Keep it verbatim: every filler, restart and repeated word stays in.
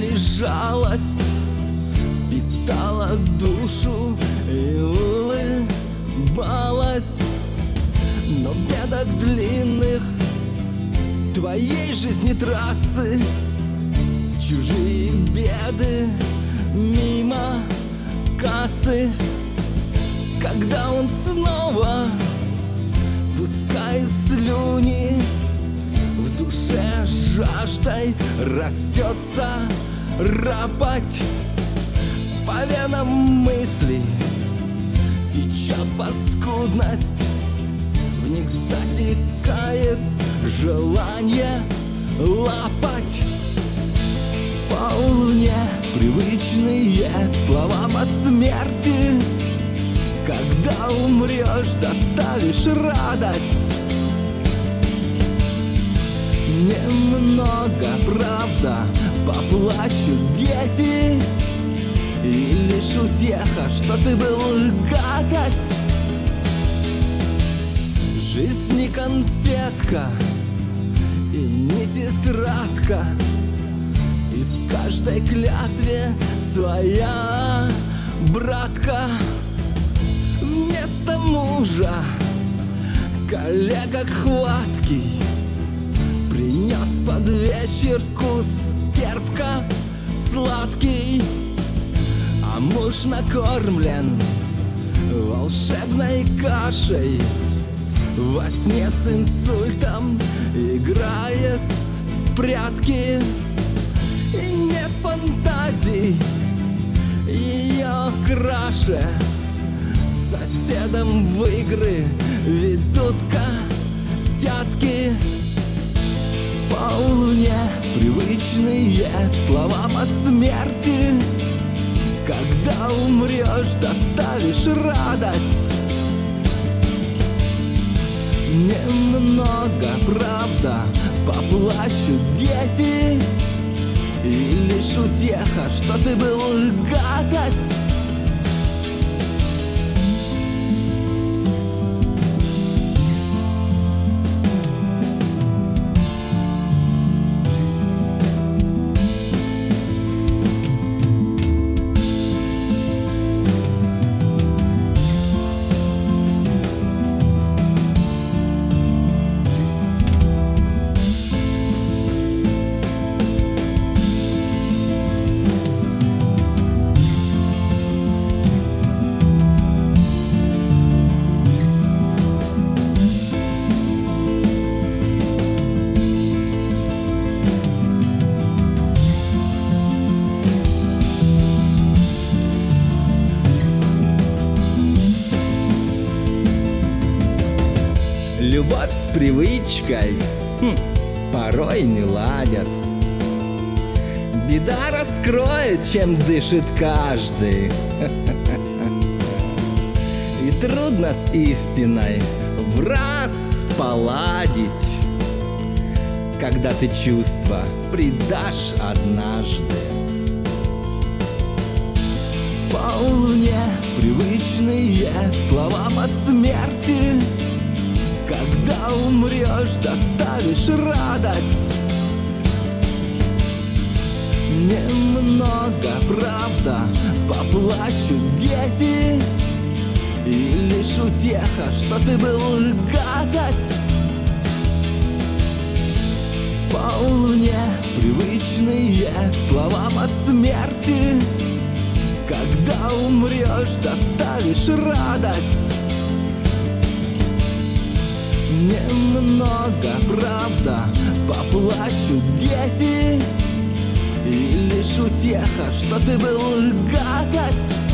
ли жалость питала душу и улыбалась. Но в бедах длинных твоей жизни трассы чужие беды мимо кассы. Когда он снова пускает слюни, в душе жаждой растется ропоть. По венам мысли течет паскудность, в них затекает желание лапать. По луне привычные слова о смерти. Когда умрешь, доставишь радость. Немного, правда, поплачут дети, и лишь утеха, что ты был гадость. Жизнь не конфетка и не тетрадка, и в каждой клятве своя братка. Вместо мужа коллега хваткий принес под вечер вкус терпко-сладкий, а муж накормлен волшебной кашей. Во сне с инсультом играет в прятки, и нет фантазий ее краше. Соседом в игры ведут котятки. По луне привычные слова о смерти. Когда умрешь, доставишь радость. Немного, правда, поплачут дети, и лишь утеха, что ты был гадость. Любовь с привычкой хм, порой не ладят. Беда раскроет, чем дышит каждый. И трудно с истиной враз поладить, когда ты чувства предашь однажды. По луне привычные слова о смерти. Когда умрешь, доставишь радость. Немного, правда, поплачут дети, и лишь утеха, что ты был гадость. По луне привычные слова о смерти. Когда умрешь, доставишь радость. Немного, правда, поплачут дети, и лишь утеха, что ты был гадость.